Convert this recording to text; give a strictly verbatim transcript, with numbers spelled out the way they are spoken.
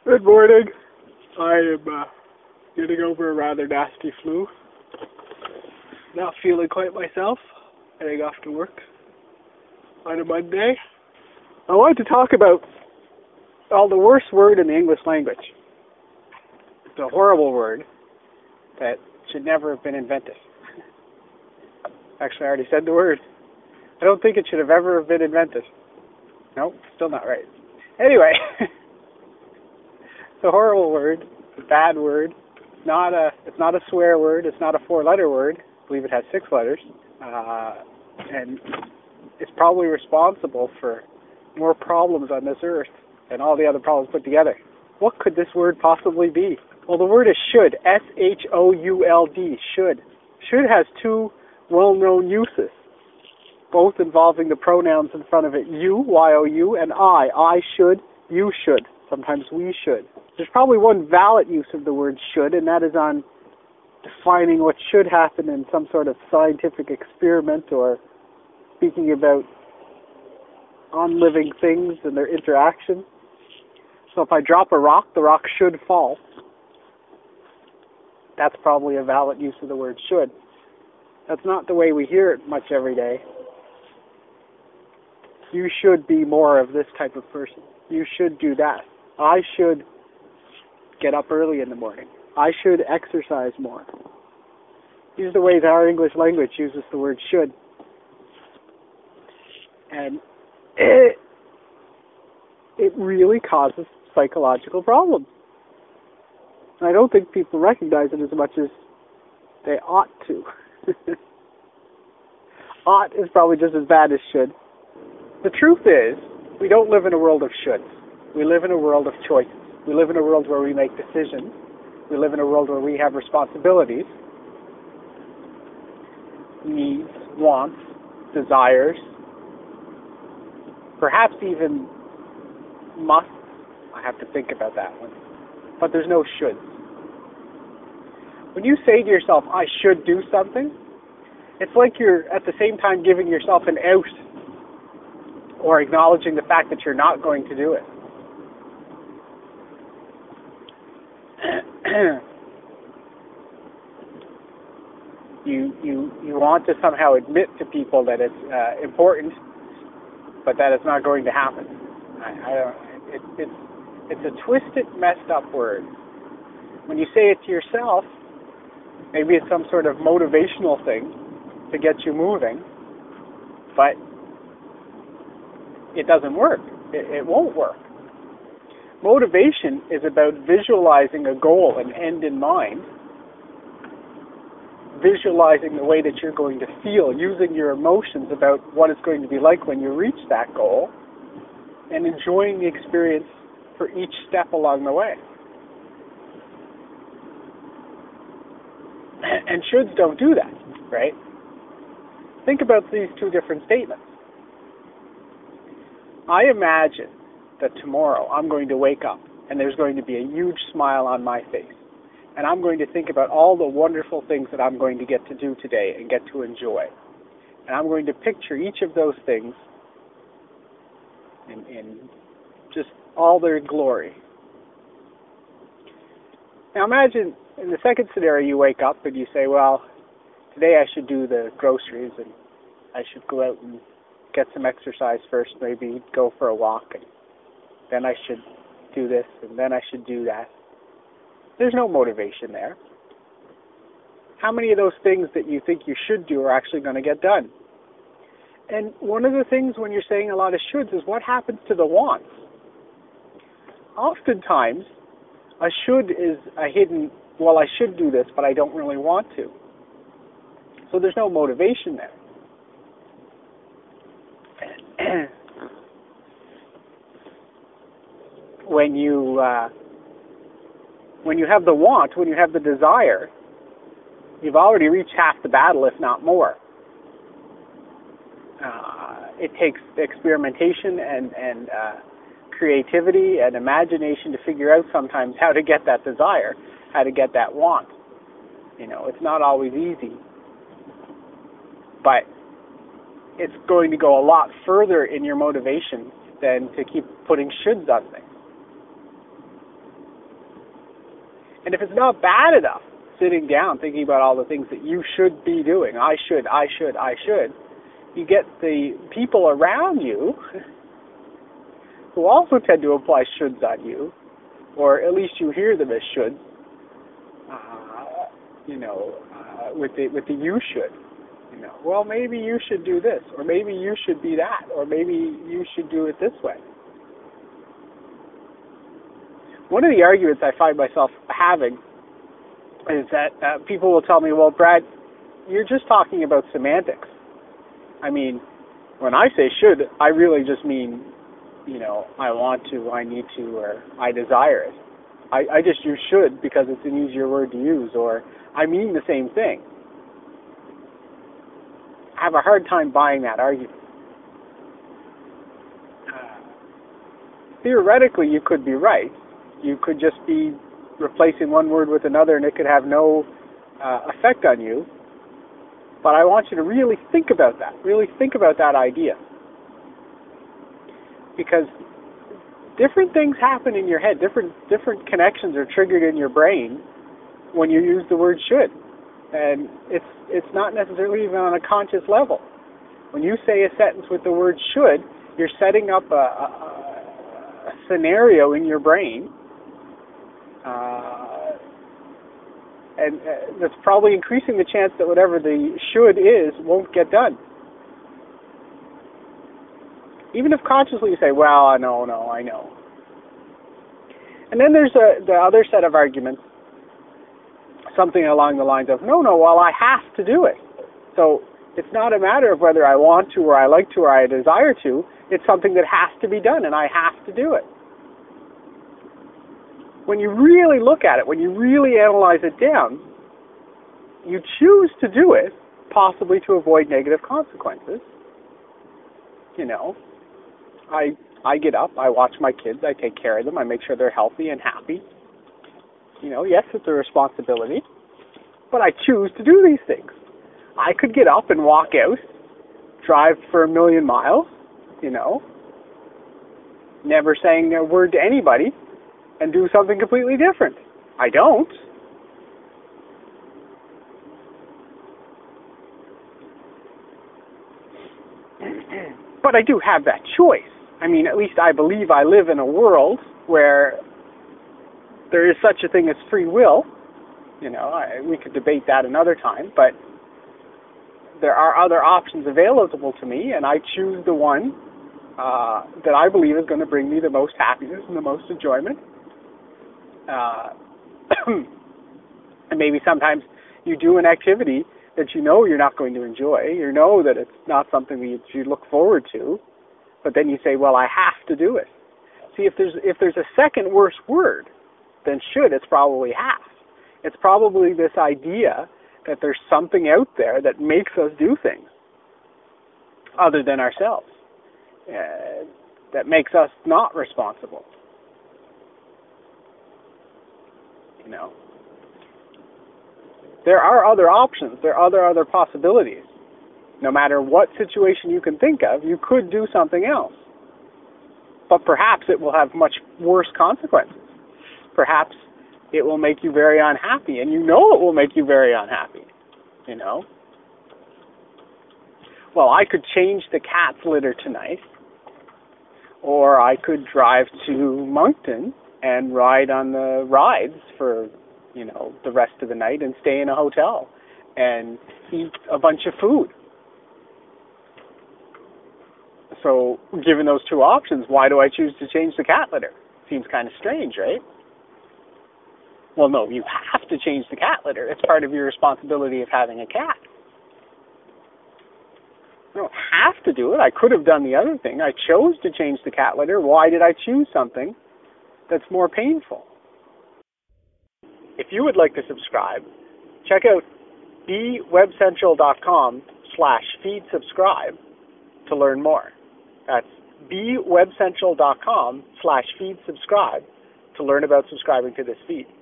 Good morning. I am uh, getting over a rather nasty flu. Not feeling quite myself. Heading off to work on a Monday. I wanted to talk about well, the worst word in the English language. It's a horrible word that should never have been invented. Actually, I already said the word. I don't think it should have ever been invented. Nope, still not right. Anyway, it's a horrible word. It's a bad word. It's not a. It's not a swear word. It's not a four-letter word. I believe it has six letters, uh, and it's probably responsible for more problems on this earth than all the other problems put together. What could this word possibly be? Well, the word is should. S H O U L D. Should. Should has two well-known uses, both involving the pronouns in front of it, you, Y O U, and I. I should, you should. Sometimes we should. There's probably one valid use of the word should, and that is on defining what should happen in some sort of scientific experiment or speaking about on-living things and their interaction. So if I drop a rock, the rock should fall. That's probably a valid use of the word should. That's not the way we hear it much every day. You should be more of this type of person. You should do that. I should get up early in the morning. I should exercise more. These are the ways our English language uses the word should. And it, it really causes psychological problems. And I don't think people recognize it as much as they ought to. Ought is probably just as bad as should. The truth is, we don't live in a world of shoulds. We live in a world of choices. We live in a world where we make decisions. We live in a world where we have responsibilities, needs, wants, desires, perhaps even musts. I have to think about that one. But there's no shoulds. When you say to yourself, I should do something, it's like you're at the same time giving yourself an out or acknowledging the fact that you're not going to do it. you you you want to somehow admit to people that it's uh, important, but that it's not going to happen. I, I don't. It, it's it's a twisted, messed up word. When you say it to yourself, maybe it's some sort of motivational thing to get you moving, but it doesn't work. It, it won't work. Motivation is about visualizing a goal, an end in mind, visualizing the way that you're going to feel, using your emotions about what it's going to be like when you reach that goal, and enjoying the experience for each step along the way. And shoulds don't do that, right? Think about these two different statements. I imagine that tomorrow I'm going to wake up and there's going to be a huge smile on my face. And I'm going to think about all the wonderful things that I'm going to get to do today and get to enjoy. And I'm going to picture each of those things in, in just all their glory. Now imagine in the second scenario you wake up and you say, well, today I should do the groceries and I should go out and get some exercise first, maybe go for a walk, and then I should do this, and then I should do that. There's no motivation there. How many of those things that you think you should do are actually going to get done? And one of the things when you're saying a lot of shoulds is what happens to the wants. Oftentimes, a should is a hidden, well, I should do this, but I don't really want to. So there's no motivation there. when you uh, when you have the want, when you have the desire, you've already reached half the battle, if not more. Uh, it takes experimentation and, and uh, creativity and imagination to figure out sometimes how to get that desire, how to get that want. You know, it's not always easy, but it's going to go a lot further in your motivation than to keep putting shoulds on things. And if it's not bad enough, sitting down thinking about all the things that you should be doing, I should, I should, I should, you get the people around you who also tend to apply shoulds on you, or at least you hear them as shoulds, uh, you know, uh, with the with the you should. You know, well, maybe you should do this, or maybe you should be that, or maybe you should do it this way. One of the arguments I find myself having is that uh, people will tell me, well, Brad, you're just talking about semantics. I mean, when I say should, I really just mean, you know, I want to, I need to, or I desire it. I, I just use should because it's an easier word to use, or I mean the same thing. I have a hard time buying that argument. Uh, theoretically, you could be right. You could just be replacing one word with another and it could have no uh, effect on you. But I want you to really think about that. Really think about that idea. Because different things happen in your head. Different different connections are triggered in your brain when you use the word should. And it's it's not necessarily even on a conscious level. When you say a sentence with the word should, you're setting up a, a, a scenario in your brain uh, and uh, that's probably increasing the chance that whatever the should is won't get done. Even if consciously you say, well, I know, no, I know. And then there's a, the other set of arguments, something along the lines of, no, no, well, I have to do it. So it's not a matter of whether I want to or I like to or I desire to. It's something that has to be done, and I have to do it. When you really look at it, when you really analyze it down, you choose to do it, possibly to avoid negative consequences. You know, I I get up, I watch my kids, I take care of them, I make sure they're healthy and happy. You know, yes, it's a responsibility, but I choose to do these things. I could get up and walk out, drive for a million miles, you know, never saying a word to anybody, and do something completely different. I don't. But I do have that choice. I mean, at least I believe I live in a world where there is such a thing as free will. You know, I, we could debate that another time, but there are other options available to me, and I choose the one uh, that I believe is going to bring me the most happiness and the most enjoyment. Uh, and maybe sometimes you do an activity that you know you're not going to enjoy, you know that it's not something that you look forward to, but then you say, well, I have to do it. See, if there's if there's a second worse word than should, it's probably have. It's probably this idea that there's something out there that makes us do things other than ourselves, uh, that makes us not responsible. You know, there are other options. There are other other possibilities. No matter what situation you can think of, you could do something else. But perhaps it will have much worse consequences. Perhaps it will make you very unhappy, and you know it will make you very unhappy. You know? Well, I could change the cat's litter tonight, or I could drive to Moncton and ride on the rides for, you know, the rest of the night and stay in a hotel and eat a bunch of food. So, given those two options, why do I choose to change the cat litter? Seems kind of strange, right? Well, no, you have to change the cat litter. It's part of your responsibility of having a cat. I don't have to do it. I could have done the other thing. I chose to change the cat litter. Why did I choose something that's more painful? If you would like to subscribe, check out bewebcentral.com slash feed subscribe to learn more. That's bewebcentral.com slash feed subscribe to learn about subscribing to this feed.